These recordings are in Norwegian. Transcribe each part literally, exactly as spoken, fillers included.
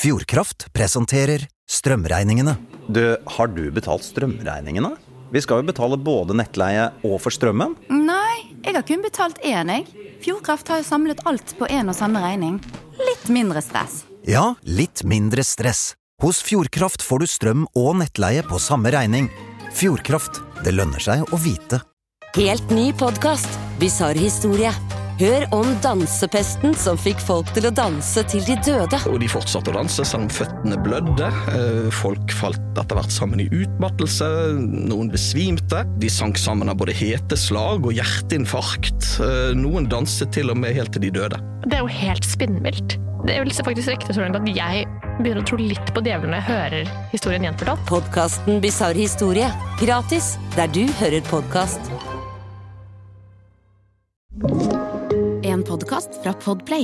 Fjordkraft presenterer strømregningene. Du, har du betalt strømregningene? Vi skal jo betale både nettleie og for strømmen. Nei, jeg har kun betalt én, jeg. Fjordkraft har jo samlet alt på en og samme regning. Litt mindre stress. Ja, litt mindre stress. Hos Fjordkraft får du strøm og nettleie på samme regning. Fjordkraft, det lønner seg å vite. Helt ny podcast, Bizarre historie. Hør om dansepesten som fikk folk til å danse til de døde. Og de fortsatte å danse selv om føttene blødde. Folk falt etter hvert sammen i utmattelse. Noen besvimte. De sank sammen av både heteslag og hjerteinfarkt. Noen danset til og med helt til de døde. Det er jo helt spinnvilt. Det er vel faktisk riktig så langt at jeg begynner å tro litt på djevelen når jeg hører historien gjenfortalt. Podcasten Bizarre historie. Gratis, der du hører podcast. En podcast fra Podplay.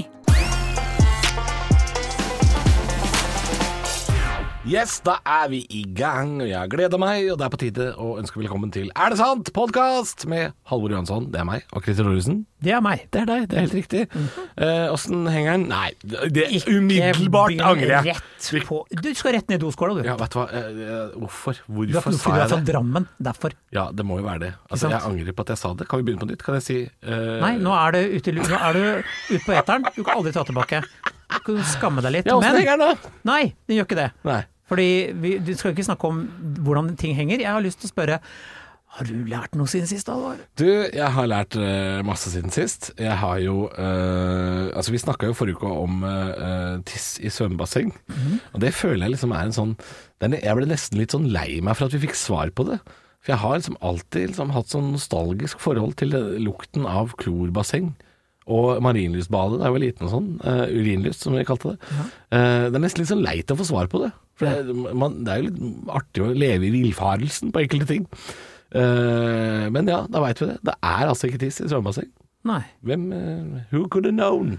Yes, da er vi i gang, og jeg gleder meg, og det er på tide å ønske velkommen til Er det sant? Podcast med Halvor Johansson, det er meg, og Christer Thoresen. Det er meg. Det er deg, det er helt riktig. Åssen mm-hmm. uh, henger den? Nei, det er Ikke umiddelbart angrer jeg. Rett på. Du skal rett ned i doskåla, du. Ja, vet du hva, uh, hvorfor? Hvorfor du er, sa jeg det? Du er fra Drammen, derfor. Ja, det må jo være det. Altså, jeg angrer på at jeg sa det. Kan vi begynne på nytt? Kan jeg si... Uh... Nei, nå er, det ute, nå er du ute på eteren. Du kan aldri ta tilbake. Du kan skamme deg litt. Ja, åssen henger den da? Nei, den gjør ikke det. Nei. Fordi vi, du skal ikke snakke om hvordan ting henger. Jeg har lyst til å spørre, har du lært noe siden sist, Alvar? Du, jeg har lært uh, masse siden sist. Jeg har jo, uh, altså vi snakket jo forrige uke om uh, tiss i svømmebasseng, mm-hmm. og det føler jeg liksom er en sånn, den, jeg ble nesten litt sånn lei meg for at vi fikk svar på det. For jeg har liksom alltid liksom hatt sånn nostalgisk forhold til lukten av klorbasseng. Og marinlysbadet, det er jo liten og sånn, uh, urinlyst som vi kalte det. Ja. Uh, det er nesten litt sånn leit å få svar på det. For det, man, det er jo litt artig å leve i vilfarelsen på enkelte ting. Uh, men ja, da vet vi det. Det er altså ikke tiss i svømmebasseng. Nei. Hvem, uh, who could have known?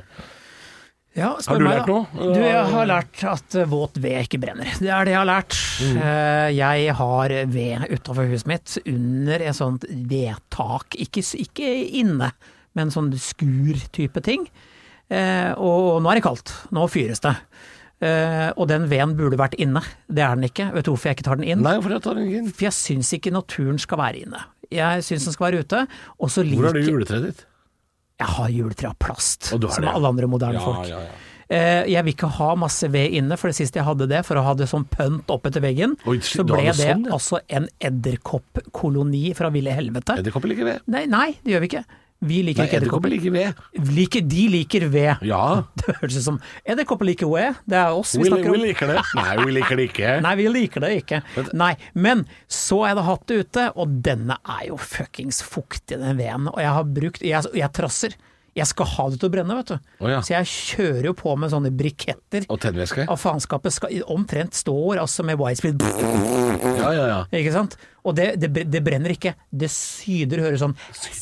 Ja, har du meg, lært noe? Du, jeg har lært at våt ved ikke brenner. Det er det jeg har lært. Mm. Uh, jeg har ved utenfor huset mitt under et sånt vedtak, ikke, ikke inne, men sånn skur-type ting. Eh, og nå er det kaldt. Nå fyres det. Eh, og den veden burde vært inne. Det er den ikke. Vet du hvorfor jeg ikke tar den inn? Nei, hvorfor jeg tar den ikke inn? For jeg syns ikke naturen skal være inne. Jeg syns den skal være ute. Og så Hvor har du juletreet ditt? Jeg har juletre av plast, som det. alle andre moderne ja, folk. Ja, ja. Eh, jeg vil ikke ha masse ved inne, for det siste jeg hadde det, for å ha det sånn pønt opp etter veggen, Oi, så ble det, det sånn, ja. altså en edderkoppkoloni fra ville helvete. Edderkopper liker ved? Nei, nei, det gjør vi ikke. Vi liker Nei, ikke edderkopper. liker ved. Liker, de liker ved. Ja. Det høres ut som edderkopper liker ved. Det er oss vi, vi snakker om. Vi liker det. Nei, vi liker det ikke. Nei, vi liker det ikke. Nei, men så har jeg da hatt det ute, og denne er jo fuckings fuktig, den veden. Og jeg har brukt, jeg, jeg trasser. Jeg skal ha det til å brenne, vet du. Oh, ja. Så jeg kjører jo på med sånne briketter. Og tennvæske. Av faenskapet skal omtrent står altså med widespeed. Ja, ja, ja. Ikke sant? Og det, det, det brenner ikke. Det syder, hører sånn.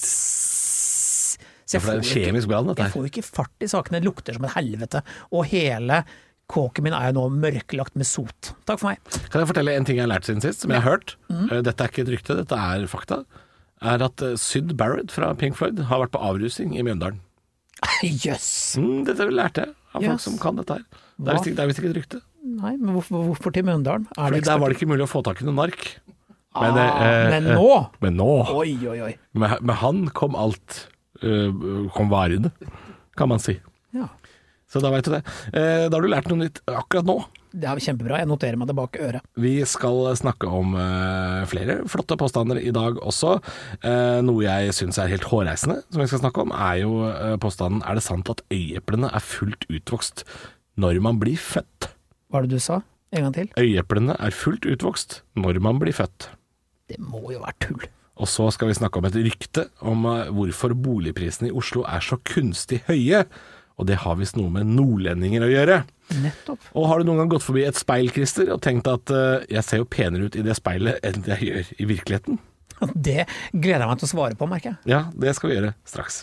Så jeg for det er en kjemisk brann, dette her. Jeg får jo ikke fart i sakene, det lukter som et helvete. Og hele kåken min er jo nå mørklagt med sot. Takk for meg. Kan jeg fortelle en ting jeg har lært siden sist, som jeg har hørt? Mm. Dette er ikke et rykte, dette er fakta. Er at Syd Barrett fra Pink Floyd har vært på avrusing i Mjøndalen. Jøss! Yes. Mm, dette lærte jeg av yes. folk som kan dette her. Det er, visst, det er visst ikke et rykte. Nei, men hvorfor, hvorfor til Mjøndalen? Er Fordi der var det ikke mulig å få tak i noen nark. Men, ah, eh, men nå? Eh, men nå. Oi, oi, oi. Med, med han kom alt... kom varene, kan man si. Ja. Så da vet du det. Eh, da har du lært noe nytt akkurat nå. Det er kjempebra, jeg noterer meg det bak øret. Vi skal snakke om eh, flere flotte påstander i dag også. Eh, noe jeg synes er helt hårreisende, som vi skal snakke om, er jo eh, påstanden: er det sant at øyeeplene er fullt utvokst når man blir født? Hva er det du sa? En gang til. Øyeeplene er fullt utvokst når man blir født. Det må jo være tull. Og så skal vi snakke om et rykte om hvorfor boligprisene i Oslo er så kunstig høye, og det har visst noe med nordlendinger å gjøre. Nettopp. Og har du noen gang gått forbi et speil, Christer, og tenkt at uh, jeg ser jo penere ut i det speilet enn jeg gjør i virkeligheten? Det gleder jeg meg til å svare på, merker jeg. Ja, det skal vi gjøre straks.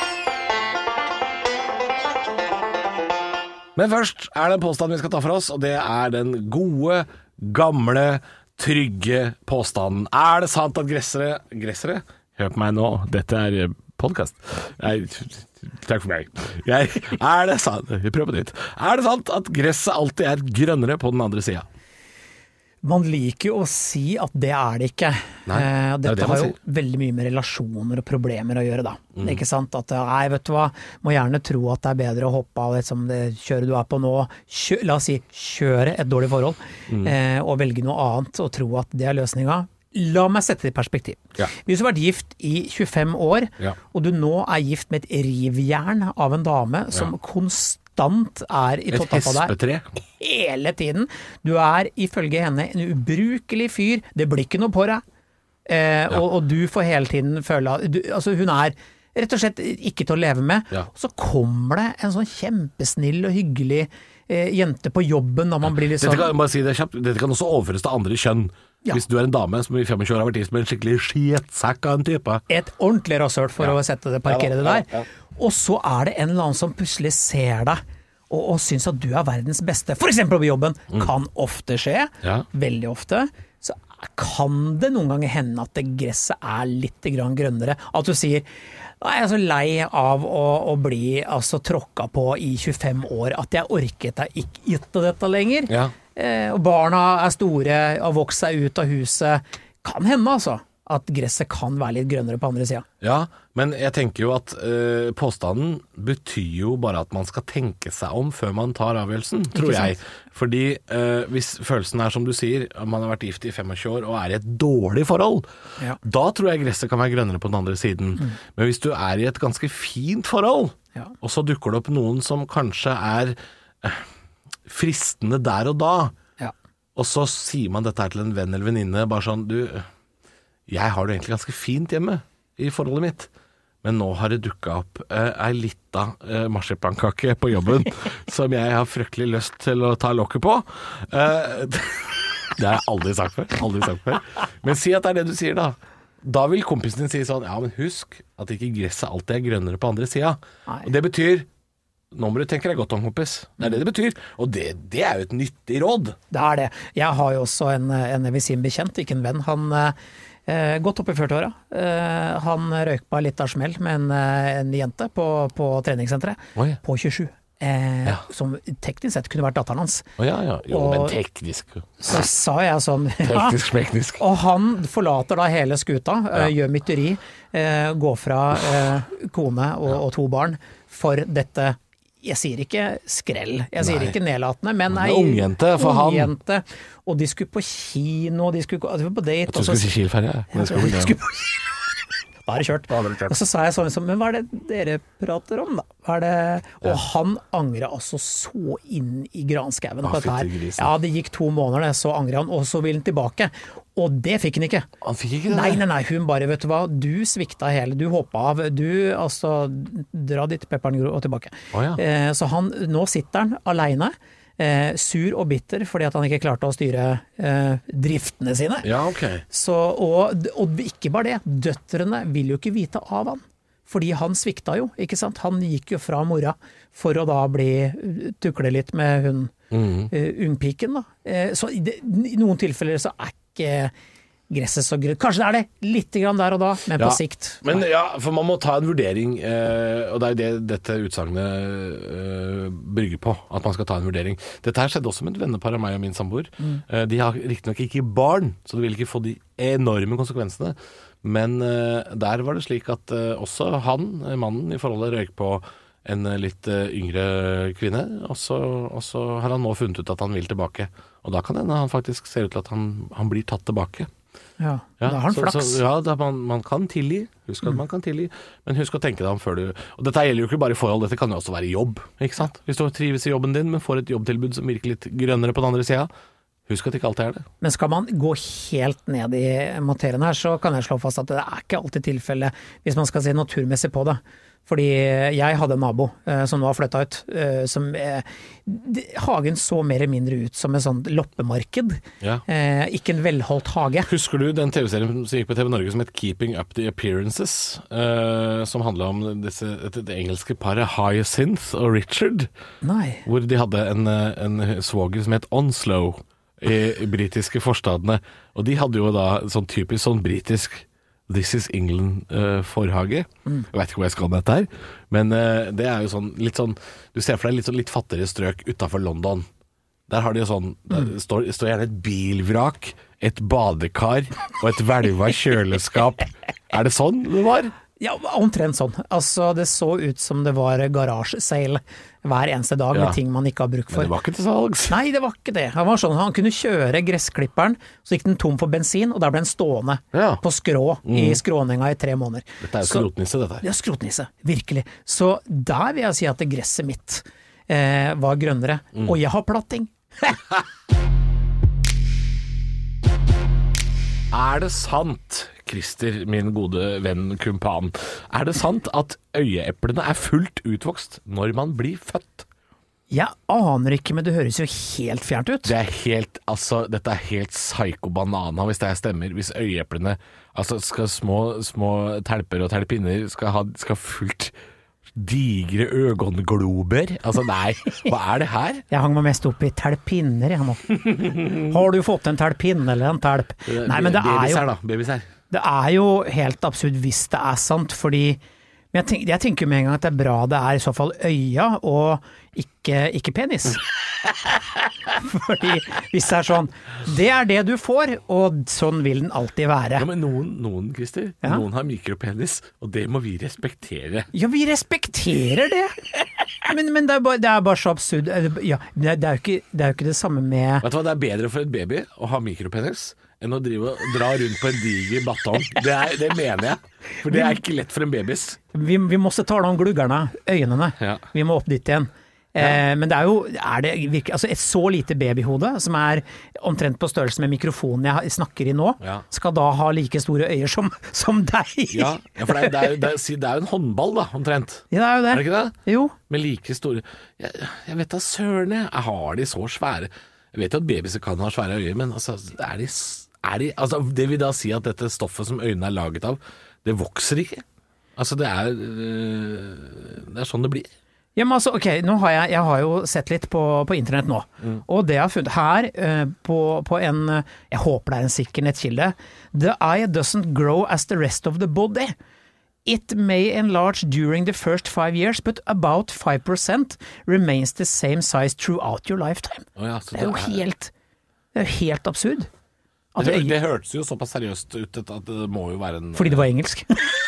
Men først er det en påstand vi skal ta for oss, og det er den gode, gamle trygge påstanden. Er det sant at gressere Gressere? Hør på meg nå, dette er podcast. Nei, takk for meg. Jeg, er det sant? Vi prøver på nytt. Er det sant at gresset alltid er grønnere på den andre siden? Man liker jo å si at det er det ikke. Nei, eh, det er dette det man har jo sier. veldig mye med relasjoner og problemer å gjøre da. Mm. Ikke sant? At nei, vet du hva, må gjerne tro at det er bedre å hoppe av liksom, det kjøret du er på nå. Kjø, la oss si, kjøre et dårlig forhold, Mm. eh, og velge noe annet og tro at det er løsninga. La meg sette det i perspektiv. Ja. Hvis du har vært gift i tjuefem år, Ja. og du nå er gift med et rivjern av en dame som Ja. konstant er i Et tottappa der hespetre. hele tiden. Du er ifølge henne en ubrukelig fyr, det blir ikke noe på deg, eh, Ja. og, og du får hele tiden føle at du, altså hun er rett og slett ikke til å leve med. Ja. Så kommer det en sånn kjempesnill og hyggelig eh, jente på jobben når man blir litt Dette sånn kan, bare si det kjapt, dette kan også overføres til andre kjønn. Ja. Hvis du er en dame som i tjuefem år har vært gift med en skikkelig skjetsekk av en type. et ordentlig rasøl for Ja. å sette det, parkere Ja da, det der. ja, ja. Og så er det en eller annen som plutselig ser deg og, og syns at du er verdens beste, for eksempel på jobben. Kan ofte skje, Mm. Ja. veldig ofte. Så kan det noen ganger hende at det gresset er litt grann grønnere. At du sier nei, jeg er så lei av å, å bli altså, tråkka på i tjuefem år at jeg orket deg ikke gitt dette lenger. Ja. Eh, og barna er store, har vokst seg ut av huset. Kan hende altså at gresset kan være litt grønnere på andre sida. Ja, men jeg tenker jo at eh, påstanden betyr jo bare at man skal tenke seg om før man tar avgjørelsen, tror jeg. Fordi eh, hvis følelsen er som du sier, man har vært gift i tjuefem år og er i et dårlig forhold, Ja. da tror jeg gresset kan være grønnere på den andre siden. Men hvis du er i et ganske fint forhold, Ja. og så dukker det opp noen som kanskje er eh, fristende der og da, Ja. og så sier man dette her til en venn eller venninne, bare sånn, du, jeg har det egentlig ganske fint hjemme i forholdet mitt, men nå har det dukket opp eh, ei lita eh, marsipankake på jobben, som jeg har fryktelig lyst til å ta lokket på. Eh, det har jeg aldri sagt før, aldri sagt før. Men si at det er det du sier da. Da vil kompisen din si sånn, ja, men husk at ikke gresset alltid er grønnere på andre sida. Nei. Og det betyr, nå må du tenke deg godt om, kompis. Det er det det betyr. Og det, det er jo et nyttig råd. Det er det. Jeg har jo også en, en jeg vil si en bekjent, ikke en venn. Han eh, godt opp i førtiåra. Eh, han røyk på litt av smell med en, eh, en jente på, på treningssenteret Oi. på tjuesju. Eh, Ja. Som teknisk sett kunne vært datteren hans. Å ja, ja. Jo, Og- men teknisk. Så sa jeg sånn ja. Teknisk, smeknisk. Og han forlater da hele skuta, Ja. eh, gjør mytteri, eh, går fra eh, kone og, og to barn for dette. Jeg sier ikke skrell, jeg sier Nei. ikke nedlatende, men Men ei ungjente for han. ungjente. Og de skulle på kino, de skulle, gå- de var på date. Jeg tror og du så- skulle si Kiel-ferja. Ja, Men det skal vel de det. skulle på- Da er det kjørt. Og så sa jeg sånn, liksom, men hva er det dere prater om da? Hva er det? Og han angret altså så inn i granskauen Ah, på dette her. fyttegrisen. Ja, det gikk to måneder, det, så angret han, og så ville han tilbake. Og det fikk han ikke. Han fikk ikke det. Nei, nei, nei, hun bare, vet du hva, du svikta hele, du hoppa av, du, altså, dra dit pepperen gror og tilbake. Å, ja. eh, så han, nå sitter han alene, eh, sur og bitter, fordi at han ikke klarte å styre eh, driftene sine. Ja, ok. Så, og, og ikke bare det, døtrene vil jo ikke vite av han. Fordi han svikta jo, ikke sant? Han gikk jo fra mora for å da bli tukle litt med hun Mhm. eh, ungpiken da. Eh, så i, det, i noen tilfeller så er ikke gresset så grønt. Kanskje det er det litt grann der og da, men Ja, på sikt. Men ja, for man må ta en vurdering, eh, og det er jo det dette utsagnet eh, brygger på, at man skal ta en vurdering. Dette her skjedde også med et vennepar av meg og min samboer. Mm. Eh, de har riktignok ikke barn, så de vil ikke få de enorme konsekvensene. Men eh, der var det slik at eh, også han, eh, mannen i forholdet, røyk på en eh, litt eh, yngre kvinne, og så, og så har han nå funnet ut at han vil tilbake. Og da kan hende han faktisk ser ut til at han, han blir tatt tilbake. Ja, Ja, da har han så, flaks. Så, ja, da man, man kan tilgi. Husk at man kan tilgi, men husk å tenke deg om før du... Og dette gjelder jo ikke bare i forhold, dette kan jo også være i jobb, ikke sant? Hvis du trives i jobben din, men får et jobbtilbud som virker litt grønnere på den andre siden, husk at det ikke alltid er det. Men skal man gå helt ned i materien her, så kan jeg slå fast at det er ikke alltid tilfelle hvis man skal se naturmessig på det. Fordi jeg hadde en nabo eh, som nå har flyttet ut, eh, som eh, det, hagen så mer eller mindre ut som en sånn loppemarked. Ja. Eh, ikke en velholdt hage. Husker du den T V-serien som gikk på T V Norge som het Keeping Up The Appearances, eh, som handlet om disse, et, et engelske paret Hyacinth og Richard, Nei. hvor de hadde en, eh, en svoger som het Onslow i, i britiske forstadene, og de hadde jo da sånn typisk sånn britisk This is England uh, forhage. Mm. Jeg vet ikke hvor jeg skal med dette her, men uh, det er jo sånn litt sånn, du ser for deg litt sånn litt fattigere strøk utenfor London. Der har de jo sånn, der står, står gjerne et bilvrak, et badekar og et hvelva kjøleskap. Er det sånn det var? Ja, omtrent sånn. Altså, det så ut som det var garasjeseil hver eneste dag ja. Med ting man ikke har bruk for. Men det var ikke til salgs. Nei, det var ikke det. Han var sånn, han kunne kjøre gressklipperen, så gikk den tom for bensin, og der ble den stående ja. På skrå, mm. i skråninga i tre måneder. Dette er jo skrotnisse, dette her. Ja, skrotnisse, virkelig. Så der vil jeg si at det gresset mitt eh, var grønnere. Mm. Og jeg har platting. Er det sant, Christer, min gode venn kumpan, er det sant at øyeeplene er fullt utvokst når man blir født? Jeg aner ikke, men det høres jo helt fjernt ut. Det er helt, altså, dette er helt psyko-banana hvis det her stemmer. Hvis øyeeplene, altså skal små, små telper og telpinner skal ha skal fullt digre øyeglober. Altså nei, hva er det her? Jeg hang meg mest opp i telpinner jeg nå. Har du fått en telpinn eller en telp? Nei, men det er jo da, babysær. Det er jo helt absurd hvis det er sant, fordi men jeg, tenk, jeg tenker med en gang at det er bra det er i så fall øya og ikke, ikke penis. Fordi hvis det er sånn, det er det du får, og sånn vil den alltid være. Ja, men noen, noen Christer, ja? Noen har mikropenis, og det må vi respektere. Ja, vi respekterer det. Men, men det, er bare, det er bare så absurd. Ja, det, er jo ikke, det er jo ikke det samme med... Vet du hva, det er bedre for et baby å ha mikropenis enn å drive og dra rundt på en diger batong. Det, er, det mener jeg. For det er ikke lett for en babys. Vi, vi måtte ta de gluggerne, øynene. Ja. Vi må opp dit igjen. Ja. Eh, men det er jo er det virkelig, altså et så lite babyhode, som er omtrent på størrelse med mikrofonen jeg snakker i nå, ja. Skal da ha like store øyer som, som deg. Ja, ja, for det er, det, er, det, er, det er jo en håndball da, omtrent. Ja, det er jo det. Er det ikke det? Jo. Med like store... Jeg, jeg vet da søren jeg, jeg har de så svære... Jeg vet jo at babyer kan ha svære øyer, men altså, er de... Er de, altså, det vil da si at dette stoffet som øynene er laget av, det vokser ikke. Altså det er Det er sånn det blir. Ja, men altså, ok, nå har jeg, jeg har jo sett litt på, på internett nå, mm. og det jeg har funnet her uh, på, på en, jeg håper det er en sikker nettkilde, the eye doesn't grow as the rest of the body. It may enlarge during the first five years, but about five percent remains the same size throughout your lifetime. Oh ja, det, er det er jo helt, det er jo helt absurd. Det, det hørtes jo såpass seriøst ut at det må jo være en... Fordi det var engelsk?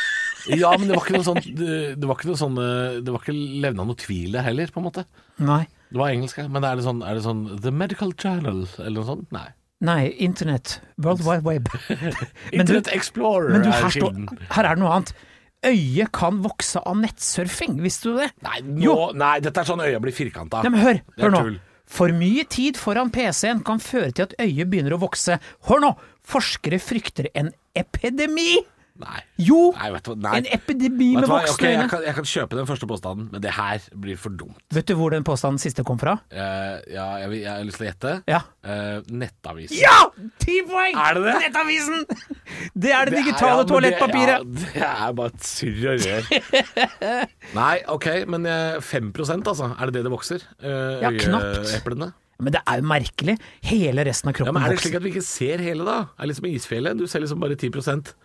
Ja, men det var ikke noe sånn det, det var ikke noe sånn det var ikke levnet noe tvil det heller, på en måte. Nei. Det var engelsk, men er det sånn, er det sånn The Medical Journal eller noe sånt? Nei. Nei, Internet, World Wide Web. Internet du, Explorer men du, her, er stå, her er det noe annet. Øyet kan vokse av nettsurfing, visste du det? Nei, nå, nei dette er sånn øyet blir firkantet. Nei, men hør, hør nå. Tull. For mye tid foran P C-en kan føre til at øyet begynner å vokse. Hør nå! Forskere frykter en epidemi! Nei. Jo! Nei, vet du, nei. En epidemi med voksne okay, jeg, kan, jeg kan kjøpe den første påstanden, men det her blir for dumt. Vet du hvor den påstanden siste kom fra? Uh, ja, jeg, jeg har lyst til å gjette. Ja. Uh, nettavisen. Ja! Ti poeng! Er det det? Nettavisen! Det er det, det digitale er, ja, toalettpapiret. Det, ja, det er bare et surr og rør. Nei, ok, men fem prosent altså, er det det det vokser? Uh, ja, knapt. Eplene. Men det er jo merkelig. Hele resten av kroppen vokser. Ja, men er det slik at vi ikke ser hele da? Er det liksom isfjellet? Du ser liksom bare ti prosent.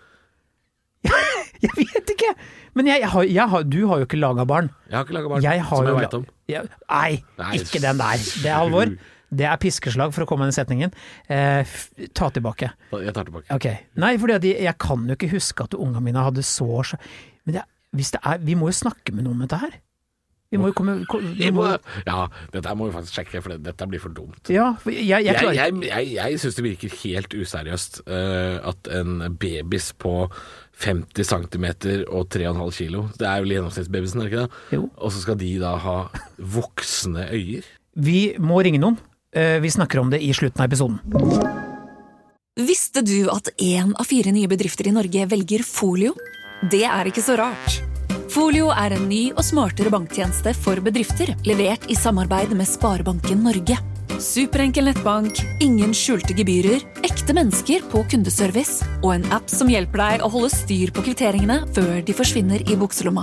Jeg vet ikke. Men jeg, jeg har, jeg har, du har jo ikke laget barn. Jeg har ikke laget barn, jeg som jeg jo, vet om. Jeg, nei, nei, ikke den der. Det er alvor. Det er piskeslag for å komme med den setningen. Eh, f, ta tilbake. Jeg tar tilbake. Okay. Nei, fordi jeg, jeg kan jo ikke huske at ungene mine hadde så... Men det, hvis det er, vi må jo snakke med noen om dette her. Vi må jo komme... Vi må, ja, dette må vi faktisk sjekke, for det, dette blir for dumt. Ja, for jeg, jeg, jeg, jeg, jeg, jeg synes det virker helt useriøst uh, at en babys på femti centimeter og tre komma fem kilo, det er vel gjennomsnittsbabysen, er det ikke det? Jo. Og så skal de da ha voksne øyer. Vi må ringe noen. Uh, vi snakker om det i slutten av episoden. Visste du at en av fire nye bedrifter i Norge velger Folio? Det er ikke så rart. Folio er en ny og smartere banktjeneste for bedrifter, levert i samarbeid med Sparebanken Norge. Superenkel nettbank, ingen skjulte gebyrer, ekte mennesker på kundeservice og en app som hjelper deg å holde styr på kvitteringene før de forsvinner i bukselomma.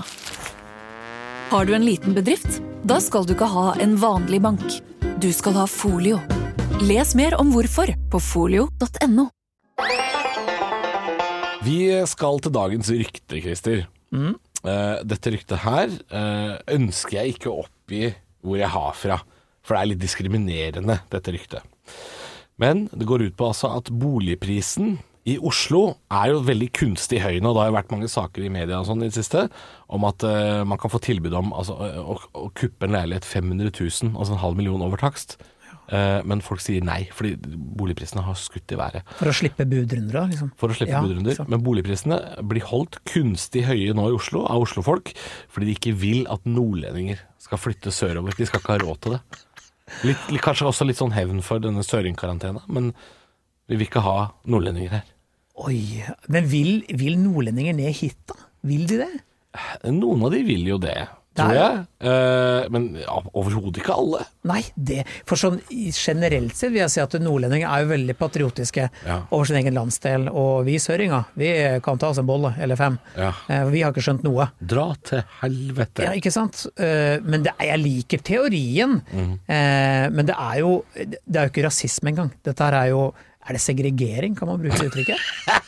Har du en liten bedrift? Da skal du ikke ha en vanlig bank. Du skal ha Folio. Les mer om hvorfor på folio punktum no. Vi skal til dagens rykte, Christer. Mm. Uh, dette ryktet her uh, ønsker jeg ikke å oppgi hvor jeg har fra, for det er litt diskriminerende, dette ryktet. Men det går ut på altså at boligprisen i Oslo er jo veldig kunstig høy nå. Det har jo vært mange saker i media og sånn i det siste om at uh, man kan få tilbud om altså, å, å kuppe en leilighet fem hundre tusen, altså en halv million over takst. Uh, men folk sier nei, fordi boligprisene har skutt i været. For å slippe budrunder, liksom. For å slippe Ja, budrunder. så. Men boligprisene blir holdt kunstig høye nå i Oslo av Oslofolk, fordi de ikke vil at nordlendinger skal flytte sørover. De skal ikke ha råd til det. Litt, litt, kanskje også litt sånn hevn for denne søringkarantena, men vi vil ikke ha nordlendinger her. Oi, men vil, vil nordlendinger ned hit da? Vil de det? Noen av de vil jo det, Det tror er- jeg. Eh, men ja, overhodet ikke alle. Nei, det, for sånn i- generelt sett vil jeg si at nordlendinger er jo veldig patriotiske Ja. over sin egen landsdel, og vi søringer, vi kan ta oss en bolle, eller fem. Ja. Eh, Vi har ikke skjønt noe. Dra til helvete. Ja, ikke sant? Eh, Men det, er- jeg liker teorien, Mhm. Eh, men det er jo, det er jo ikke rasisme engang. Dette her er jo, er det segregering, kan man bruke det uttrykket?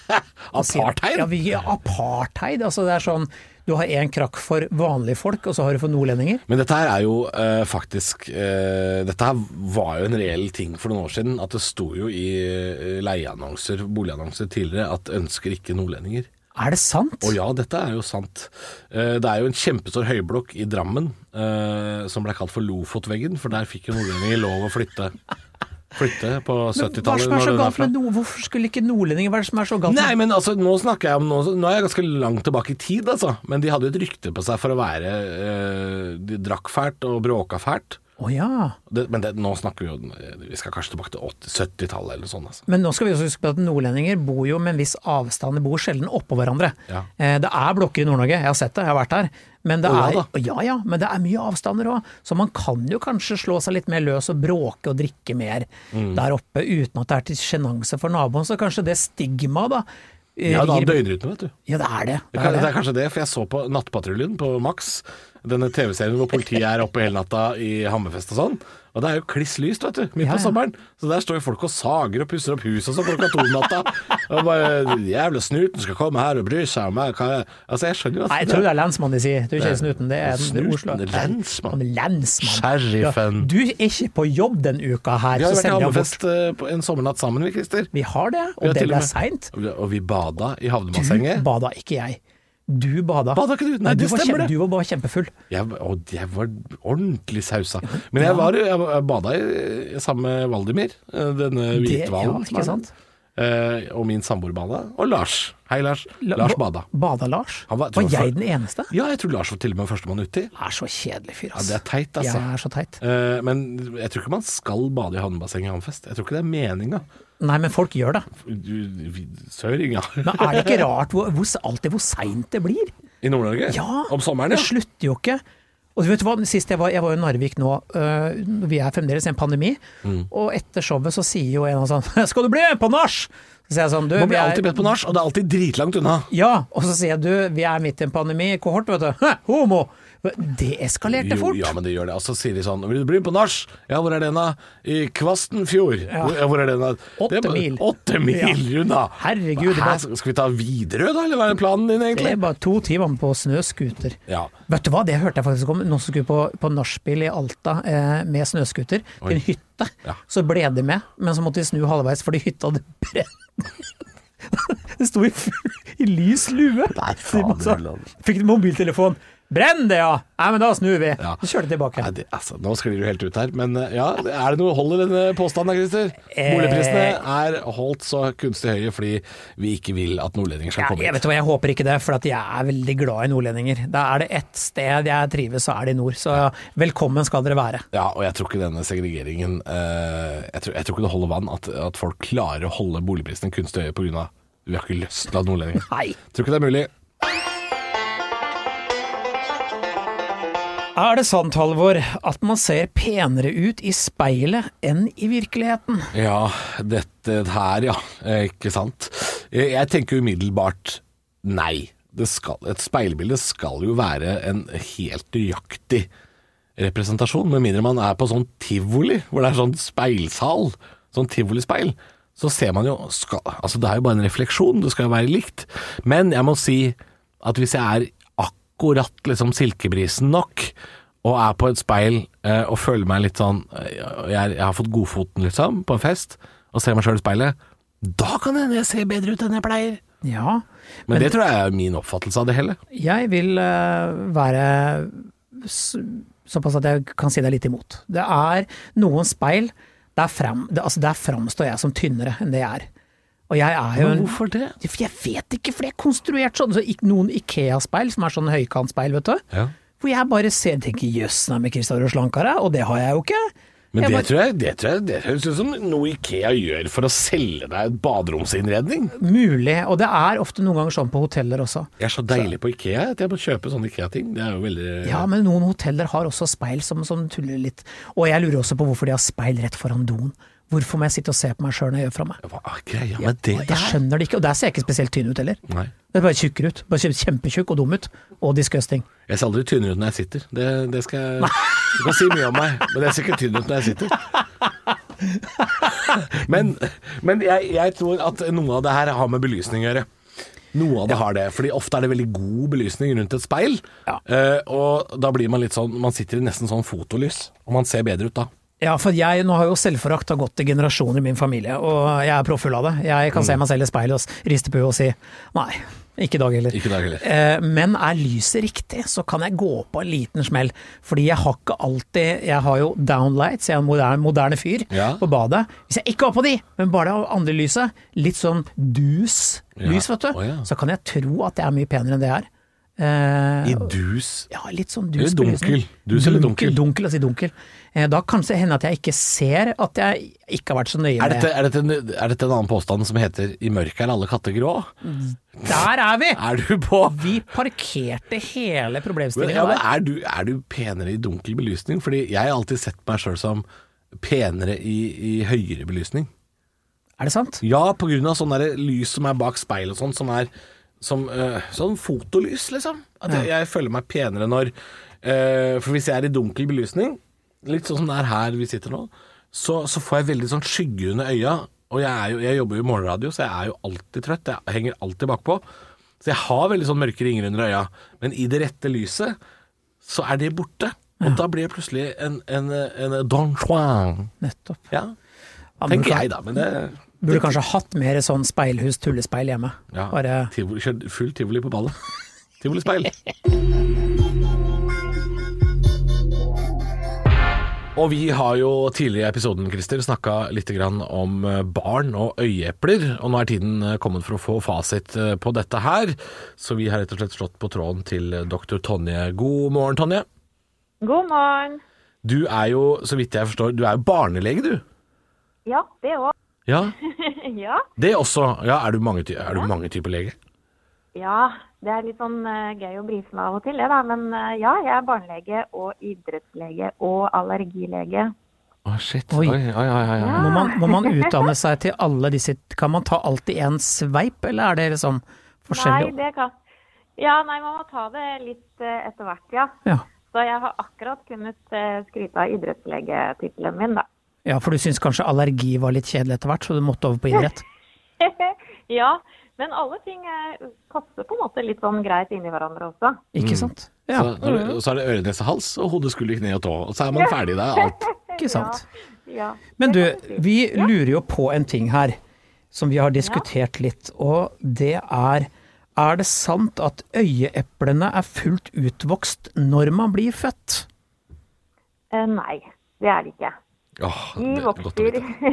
Apartheid? Ja, vi, ja, apartheid, altså det er sånn, du har en krakk for vanlige folk, og så har du for nordlendinger. Men dette her er jo eh, faktisk eh, Dette her var jo en reell ting for noen år siden. At det sto jo i eh, leieannonser, boligannonser tidligere at ønsker ikke nordlendinger. Er det sant? Og ja, dette er jo sant. Eh, det er jo en kjempestor høyblokk i Drammen eh, som ble kalt for Lofotveggen, for der fikk jo nordlendinger lov å flytte. Flytte på Men hva syttitallet. som er så når du galt fra. med noe? Hvorfor skulle ikke nordlendinger, hva er det som er så galt med? Nei, men altså, nå snakker jeg om nå, nå er jeg ganske langt tilbake i tid, altså. Men de hadde jo et rykte på seg for å være eh, De drakk fælt og bråka fælt. Å ja. Det, men det, nå snakker vi jo Vi skal kanskje tilbake til åtti syttitallet eller sånn, altså. Men nå skal vi også huske på at nordlendinger bor jo med en viss avstand, de bor sjelden oppå hverandre. Ja. Eh, Det er blokker i Nord-Norge, jeg har sett det, jeg har vært der. Men det Å, ja er, da. ja, ja, men det er mye avstander også, så man kan jo kanskje slå seg litt mer løs og bråke og drikke mer Mm. der oppe, uten at det er til sjenanse for naboen, så kanskje det stigma da eh, Ja, da gir- døgnrytme, vet du. Ja, det er det. Det, det, kan, er det det. er kanskje det, for jeg så på Nattpatruljen på Max, denne T V-serien hvor politiet er oppe hele natta i Hammerfest og sånn. Og det er jo kliss lyst, vet du, midt Ja, på ja. sommeren. Så der står jo folk og sager og pusser opp huset og sånn klokka to om natta. Og bare, jævla snuten skal komme her og bry seg om meg. Hva er- Altså, jeg skjønner jo at Nei, jeg tror det er lensmann de sier, du er ikke snuten, det er Snuten, Oslo. lensmann. Lensmann. Sheriffen. Ja, du er ikke på jobb den uka her, Vi har så vært i sender jeg bort. Hammerfest eh, på en sommernatt sammen, vi, Christer. Vi har det, Vi har og det til og ble med- seint. Og vi- Og vi bada i Du havnebassenget. bada, ikke jeg. Du bada. Bada ikke du? Nei, du det var stemmer kjempe, det. Du var bare kjempefull. Jeg, og jeg var ordentlig sausa. Men jeg, var, jeg bada i, sammen med Valdimir, eh, denne Det- hvithvalen. ja, ikke sant? Eh, og min samboer bada. Og Lars. Hei, Lars. La- Lars ba- bada. Bada Lars? Han var- Var tror jeg for- den eneste? Ja, jeg tror Lars var til og med førstemann uti. Det er så kjedelig fyr, Ja, ass. det er teit, altså. Jeg er så teit. Eh, men jeg tror ikke man skal bade i havnebassenget i Hammerfest. Jeg tror ikke det er meninga. Nei, men folk gjør det. Du- vi- Søringa. Men er det ikke rart hvor, hvor, alltid hvor seint det blir? I Nord-Norge? Ja, Om sommeren, det ja. slutter jo ikke. Og du vet hva, sist jeg var, jeg var i Narvik nå, øh, vi er fremdeles i en pandemi, Mm. og etter showet så sier jo en av sånn, skal du bli med på nach? Så sier jeg sånn, du, Man vi blir er, alltid bedt på nach, og det er alltid dritlangt unna. ja, og så sier jeg, du, vi er midt i en pandemi, kohort, vet du, Hæ, homo! Det eskalerte Jo, fort. ja, men det gjør det. Og så sier de sånn, vil du bli med på nach? Ja, hvor er den da? I Kvastenfjord. Ja. Hvor, ja, hvor er den da? Åtte Det er bare- mil. Åtte mil unna. Herregud, det Hæ, var- skal vi ta Widerøe da, eller hva er planen din Det egentlig? er bare to timer på snøskuter. Ja. Vet du hva, det hørte jeg faktisk om. Noen som skulle på, på nachspiel i Alta eh, med snøskuter til en hytte. Ja. Så ble de med, men så måtte de snu halvveis fordi hytta hadde brent. Det sto i, full, i lys lue. Nei, Så de måtte- fader, Fikk de mobiltelefon. Brenn det, ja! Nei, men da snur vi. Ja. Så kjørte de tilbake. Nei, det, altså, nå sklir du helt ut her, men eh, ja, er det noe hold i denne påstanden, Christer? Eh. Boligprisene er holdt så kunstig høye fordi vi ikke vil at nordlendinger skal Ja, komme jeg hit. vet hva, jeg håper ikke det, for at jeg er veldig glad i nordlendinger. Da er det ett sted jeg trives, så er det i nord. Så velkommen skal dere være. Ja, og jeg tror ikke denne segregeringen eh, jeg, tror, jeg tror ikke det holder vann at, at folk klarer å holde boligprisene kunstig høye på grunn av vi har ikke lyst til å ha nordlendinger. Nei. Tror ikke det er mulig. Er det sant, Halvor, at man ser penere ut i speilet enn i virkeligheten? Ja, dette her, ja. Eh, Ikke sant? Jeg, jeg tenker umiddelbart nei. Det skal, et speilbilde skal jo være en helt nøyaktig representasjon, med mindre man er på sånn tivoli, hvor det er sånn speilsal, sånn tivolispeil. så ser man jo skal, altså det er jo bare en refleksjon, det skal jo være likt. Men jeg må si at hvis jeg er akkurat liksom silkebrisen nok, og er på et speil eh, og føler meg litt sånn jeg, jeg har fått godfoten liksom på en fest, og ser meg selv i speilet, da kan jeg se bedre ut enn jeg pleier. Ja. Men, men det tror jeg er min oppfattelse av det hele. Jeg vil uh, være s- såpass at jeg kan si deg litt imot. Det er noen speil Der, frem, det, altså der fremstår jeg som tynnere enn det jeg er. Og jeg er jo Men hvorfor det? En, for jeg vet ikke, for det er konstruert sånn. Så noen IKEA-speil, som er sånn høykantsspeil, vet du. Ja. Hvor jeg bare ser, tenker, jøss, nei, med Kristoffer og slankere, og det har jeg jo ikke. Men jeg det, bare, tror jeg, det tror jeg det høres ut som noe IKEA gjør for å selge deg et baderomsinnredning. Mulig, og det er ofte noen ganger sånn på hoteller også. Jeg er så deilig så. På IKEA at jeg må kjøpe sånne IKEA-ting. Det er jo veldig... Ja, men noen hoteller har også speil som, som tuller litt. Og jeg lurer også på hvorfor de har speil rett foran doen. Hvorfor må jeg sitte og se på meg selv når jeg gjør fra meg? Hva er greia med det der? Jeg skjønner det ikke, og der ser jeg ikke spesielt tynn ut heller. Nei. Det er bare tjukker ut. Bare kjempetjukk og dum ut. Og disgusting. Jeg ser aldri tynnere ut når jeg sitter. Det, det skal jeg... Du kan si mye om meg, men jeg ser ikke tynn ut når jeg sitter. men men jeg, jeg tror at noe av det her har med belysning å gjøre. Noe av det ja. har det, fordi ofte er det veldig god belysning rundt et speil, ja. uh, og da blir man litt sånn, man sitter i nesten sånn fotolys, og man ser bedre ut da. Ja, for jeg, nå har jo selvforakt har gått i generasjoner i min familie, og jeg er profull av det. Jeg kan mm. se meg selv i speilet og riste på og si, nei, ikke i dag heller. Ikke i dag heller. Eh, men er lyset riktig, så kan jeg gå på en liten smell, fordi jeg har ikke alltid, jeg har jo downlights, jeg er en moderne, moderne fyr ja. på badet. Hvis jeg ikke har på de, men bare det andre lyset, litt sånn dus lys, ja. vet du, oh, ja. så kan jeg tro at det er mye penere enn det her. Eh, I dus? Ja, litt sånn dus. Eller dunkel? Dus eller dunkel? Dunkel, altså dunkel. Eh, da kan det hende at jeg ikke ser at jeg ikke har vært så nøye er dette, er, dette en, er dette en annen påstand som heter i mørket er alle katter grå? Der er vi! Er du på? Vi parkerte hele problemstillingen ja, der. Er du, er du penere i dunkel belysning? Fordi jeg har alltid sett meg selv som penere i, i høyere belysning. Er det sant? Ja, på grunn av sånne der lys som er bak speil og sånn, som er som uh, sånn fotolys, liksom. At jeg, jeg føler meg penere når uh, for hvis jeg er i dunkel belysning, litt sånn som det er her vi sitter nå, så, så får jeg veldig sånn skygge under øya, og jeg, er jo, jeg jobber jo i morgenradio, så jeg er jo alltid trøtt, jeg henger alltid bakpå, så jeg har veldig sånn mørke ringer under øya, men i det rette lyset så er det borte, og ja. da blir jeg plutselig en, en, en Don Juan. Nettopp. Ja, tenker jeg da, men det burde kanskje hatt mer sånn speilhus, tullespeil hjemme. Ja, Bare... tivoli, kjør full tivoli på ballet. Tivoli-speil. Og vi har jo tidligere i episoden, Christer, snakket litt grann om barn og øyeepler, og nå er tiden kommet for å få fasit på dette her, så vi har rett og slett slått på tråden til doktor Tonje. God morgen, Tonje. God morgen. Du er jo, så vidt jeg forstår, du er jo barnelege, du? Ja, det også. Ja? ja. Det også, ja, er du mange, er du mange typer lege? Ja, det er litt sånn uh, gøy å brise meg av og til, det da, men uh, ja, jeg er barnelege og idrettslege og allergilege. Å, oh, shit. Oi, oi, oi, oi, oi. Ja. Må, man, må man utdanne seg til alle disse, kan man ta alltid en sveip, eller er det liksom forskjellig? Nei, det kan, ja, nei, man må ta det litt uh, etter hvert, ja. ja. Så jeg har akkurat kunnet uh, skryte av idrettslegetitelen min, da. Ja, for du synes kanskje allergi var litt kjedelig etter hvert, så du måtte over på idrett? ja, men alle ting passer på en måte litt sånn greit inn i hverandre også. Ikke sant? Ja. Så, når, så er det øre, nese, hals, og hode, skulder, kne og tå, og så er man ferdig der, alt. Ikke sant? Ja, ja. Men du, vi lurer jo på en ting her, som vi har diskutert litt, og det er, er det sant at øyeeplene er fullt utvokst når man blir født? Eh, nei, det er det ikke. Oh, de vokser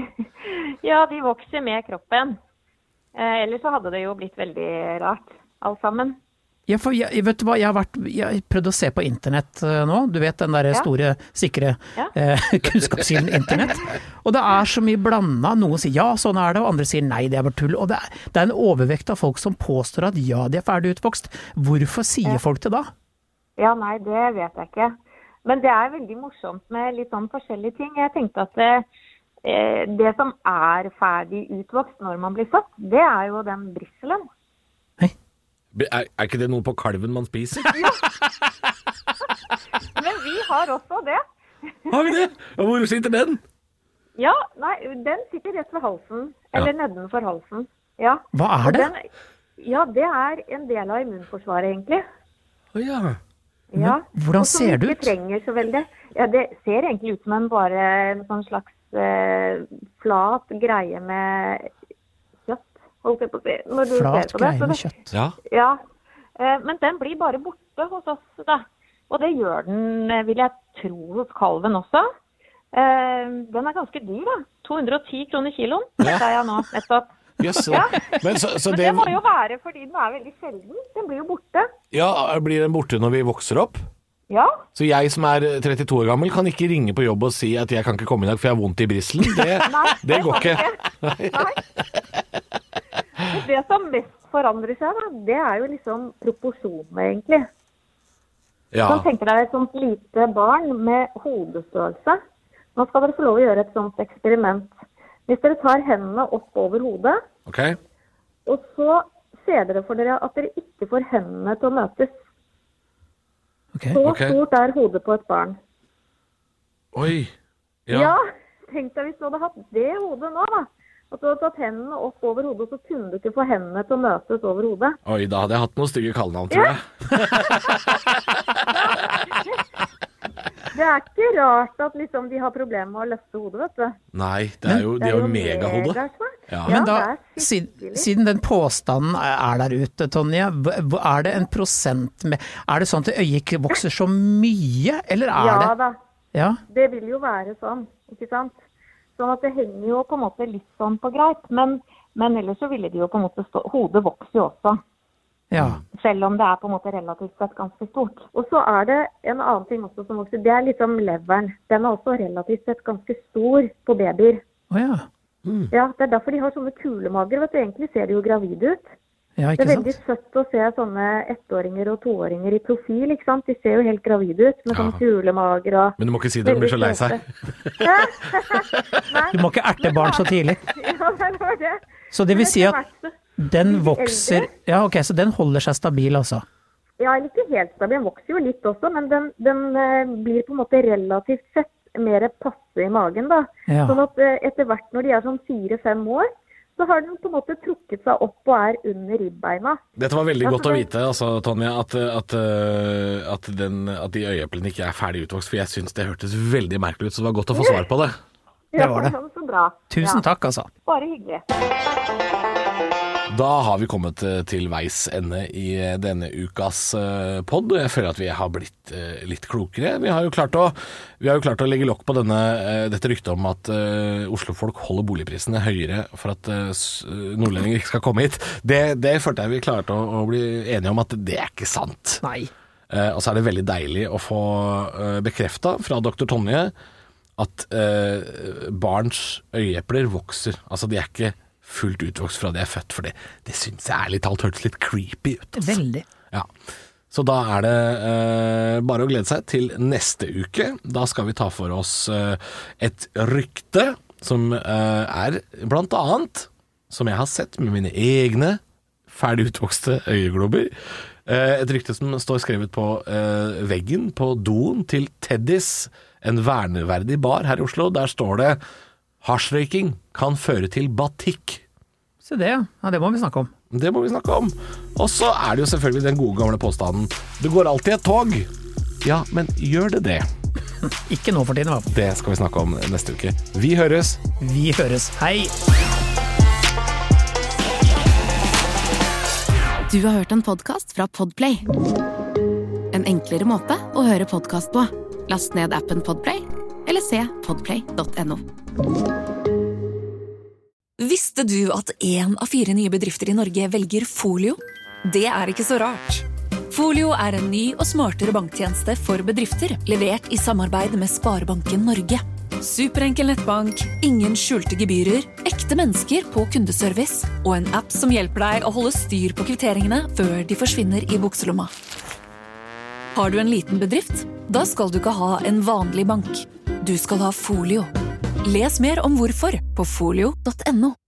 ja, de vokser med kroppen. Eh, ellers så hadde det jo blitt veldig rart, alt sammen. Ja, for jeg, vet du hva, jeg har vært, jeg prøvde å se på internett uh, nå, du vet den der ja. store, sikre ja. uh, kunnskapssiden internett, og det er så mye blandet, noen sier ja, sånn er det, og andre sier nei, det er bare tull, og det er, det er en overvekt av folk som påstår at ja, de er ferdig utvokst. Hvorfor sier ja. folk det da? Ja, nei, det vet jeg ikke. Men det er veldig morsomt med litt sånn forskjellige ting. Jeg tenkte at eh, det som er ferdig utvokst når man blir født, det er jo den brisselen. Hei. Er, er ikke det noe på kalven man spiser? Ja. Men vi har også det. Har vi det? Og hvor sitter den? Ja, nei, den sitter rett ved halsen, eller ja. Nedenfor halsen. Ja. Hva er det? Den, ja, det er en del av immunforsvaret, egentlig. Å oh, ja. Ja. Hvordan ser det ut? Som ikke trenger så veldig. Ja, det ser egentlig ut som en bare en sånn slags eh, flat greie med kjøtt, holdt jeg på å si. Når du flat ser på greie det, med kjøtt? Ja. Ja, eh, men den blir bare borte hos oss, da. Og det gjør den, vil jeg tro, hos kalven også. Uh, den er ganske dyr da, to hundre og ti kroner kiloen, det er jeg nå, nettopp. Yes, ja. Men, så, så Men det... det må jo være fordi den er veldig sjelden, den blir jo borte. Ja, blir den borte når vi vokser opp? Ja. Så jeg som er trettito år gammel kan ikke ringe på jobb og si at jeg kan ikke komme i dag for jeg har vondt i brisselen. Det, Nei, det, det går ikke. ikke. Nei. Det som mest forandrer seg da, det er jo liksom proporsjonene egentlig. Ja. Så tenker deg et sånt lite barn med hodestørrelse. Nå skal dere få lov å gjøre et sånt eksperiment. Hvis dere tar hendene opp over hodet, okay. og så ser dere for dere at dere ikke får hendene til å møtes. Okay. Så okay. stort er hodet på et barn. Oi. Ja. Ja, tenk deg hvis du hadde hatt det hodet nå da. At du hadde tatt hendene opp over hodet, så kunne du ikke få hendene til å møtes over hodet. Oi, da hadde jeg hatt noen stygge kallenavn, tror jeg. Det er ikke rart at liksom, de har problemer med å løfte hodet, vet du. Nei, det er jo, det er jo megahode. Ja. Men da, siden, siden den påstanden er der ute, Tonje, er det en prosent med, er det sånn at øyet ikke vokser så mye, eller er ja, det? Da. Ja, det vil jo være sånn, ikke sant? Sånn at det henger jo på en måte litt sånn på greit, men, men ellers så ville de jo på en måte stå, hodet vokser jo også. Ja. Selv om det er på en måte relativt sett ganske stort. Og så er det en annen ting også som vokser, det er liksom leveren. Den er også relativt sett ganske stor på babyer. Å ja. Mm. Ja, det er derfor de har sånne kulemager, vet du, egentlig ser de jo gravide ut. Ja, det er veldig søtt å se sånne ettåringer og toåringer i profil, ikke sant? De ser jo helt gravide ut, med ja. Sånne kulemager og... Men du må ikke si det, de blir så lei seg. Du må ikke erte barn så tidlig. Ja, det var det. Så det vil si at den vokser... Ja, ok, så den holder seg stabil altså? Ja, eller ikke helt stabil, den vokser jo litt også, men den, den uh, blir på en måte relativt sett mer passe i magen da. Ja. Sånn at uh, etter hvert når de er sånn fire-fem år, så har den på en måte trukket seg opp og er under ribbeina. Dette var veldig godt å vite, altså, Tonje, at, at, at, den, at de øyeeplene ikke er ferdig utvokst, for jeg synes det hørtes veldig merkelig ut, så det var godt å få svar på det. Det var det. Ja, så bra. Tusen ja. takk, altså. Bare hyggelig. Da har vi kommet til veis ende i denne ukas podd, og jeg føler at vi har blitt litt klokere. Vi har jo klart å, vi har jo klart å legge lokk på denne, dette ryktet om at uh, Oslo-folk holder boligprisene høyere for at uh, nordlendinger ikke skal komme hit. Det, det følte jeg vi klarte å, å bli enige om at det er ikke sant. Nei. Uh, og så er det veldig deilig å få uh, bekreftet fra doktor Tonje at uh, barns øyeepler vokser. Altså de er ikke fullt utvokst fra det jeg er født, for det, det synes jeg ærlig talt hørtes litt creepy ut. Altså. Veldig. Ja. Så da er det eh, bare å glede seg til neste uke. Da skal vi ta for oss eh, et rykte som eh, er blant annet, som jeg har sett med mine egne ferdig utvokste øyeglober, eh, et rykte som står skrevet på eh, veggen på doen til Teddys, en verneverdig bar her i Oslo. Der står det: hasjrøyking kan føre til batikk. Så det, ja, det må vi snakke om. Det må vi snakke om. Og så er det jo selvfølgelig den gode gamle påstanden: det går alltid et tog. Ja, men gjør det det? Ikke nå for tiden, hva? Det skal vi snakke om neste uke. Vi høres. Vi høres. Hei! Du har hørt en podcast fra Podplay. En enklere måte å høre podcast på. Last ned appen Podplay, eller se podplay punktum no. Visste du at en av fire nye bedrifter i Norge velger Folio? Det er ikke så rart. Folio er en ny og smartere banktjeneste for bedrifter, levert i samarbeid med Sparebanken Norge. Superenkel nettbank, ingen skjulte gebyrer, ekte mennesker på kundeservice, og en app som hjelper deg å holde styr på kvitteringene før de forsvinner i bukselomma. Har du en liten bedrift? Da skal du ikke ha en vanlig bank. Du skal ha Folio. Les mer om hvorfor på folio punktum no.